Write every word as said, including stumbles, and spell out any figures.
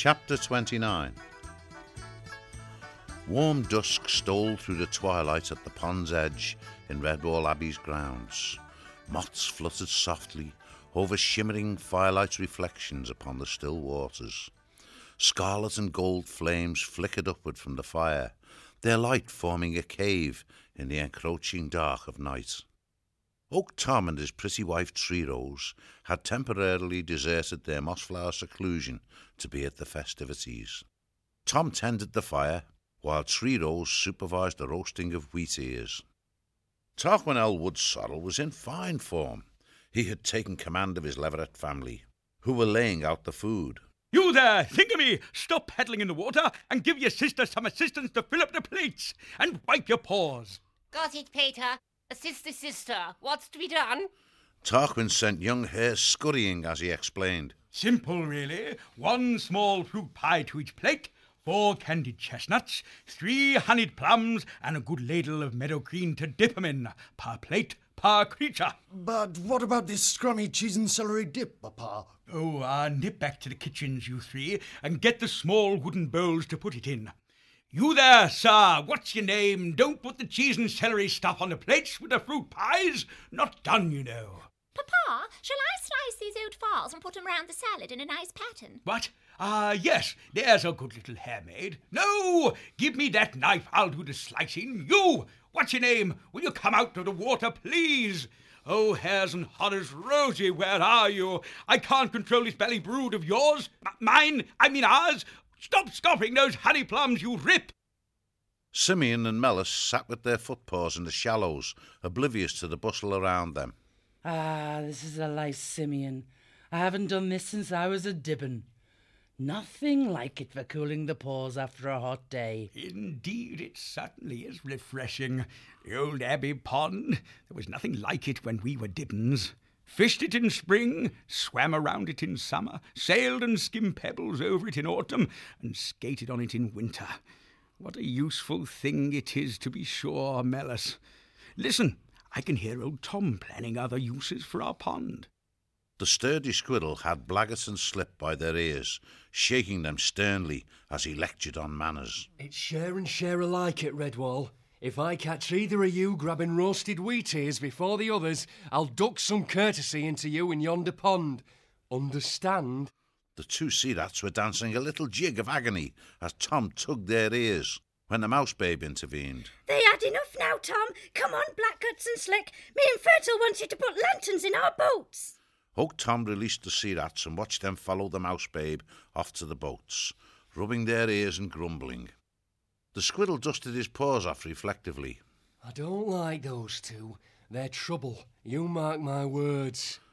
Chapter twenty-nine. Warm dusk stole through the twilight at the pond's edge in Redwall Abbey's grounds. Moths fluttered softly over shimmering firelight reflections upon the still waters. Scarlet and gold flames flickered upward from the fire, their light forming a cave in the encroaching dark of night. Oak Tom and his pretty wife Tree Rose had temporarily deserted their mossflower seclusion to be at the festivities. Tom tended the fire, while Tree Rose supervised the roasting of wheat ears. Tarquin Woodsorrel was in fine form. He had taken command of his Leveret family, who were laying out the food. You there, Thingamy, stop paddling in the water and give your sister some assistance to fill up the plates and wipe your paws. Got it, Peter. Assist the sister. What's to be done? Tarquin sent young Hare scurrying as he explained. Simple, really. One small fruit pie to each plate, four candied chestnuts, three honeyed plums, and a good ladle of meadow green to dip 'em in, per plate, per creature. But what about this scrummy cheese and celery dip, Papa? Oh, uh, nip back to the kitchens, you three, and get the small wooden bowls to put it in. You there, sir, what's your name? Don't put the cheese and celery stuff on the plates with the fruit pies. Not done, you know. Papa, shall I slice these oat fowls and put 'em round the salad in a nice pattern? What? Ah, uh, yes, there's a good little Haremaid. No, give me that knife, I'll do the slicing. You, what's your name? Will you come out of the water, please? Oh, Hares and Horace Rosie, where are you? I can't control this belly brood of yours. M- mine, I mean ours. Stop scoffing those honey plums, you rip! Simeon and Mellis sat with their footpaws in the shallows, oblivious to the bustle around them. Ah, this is a lice, Simeon. I haven't done this since I was a dibbin. Nothing like it for cooling the paws after a hot day. Indeed, it certainly is refreshing. The old Abbey pond, there was nothing like it when we were dibbins. Fished it in spring, swam around it in summer, sailed and skimmed pebbles over it in autumn, and skated on it in winter. What a useful thing it is, to be sure, Mellis. Listen, I can hear old Tom planning other uses for our pond. The sturdy squirrel had Blaggart and Slip by their ears, shaking them sternly as he lectured on manners. It's share and share alike at Redwall. If I catch either of you grabbing roasted wheat ears before the others, I'll duck some courtesy into you in yonder pond. Understand? The two sea rats were dancing a little jig of agony as Tom tugged their ears, when the mouse babe intervened. They had enough now, Tom. Come on, Blackguts and Slick. Me and Fertile want you to put lanterns in our boats. Oak Tom released the sea rats and watched them follow the mouse babe off to the boats, rubbing their ears and grumbling. The squirrel dusted his paws off reflectively. I don't like those two. They're trouble. You mark my words.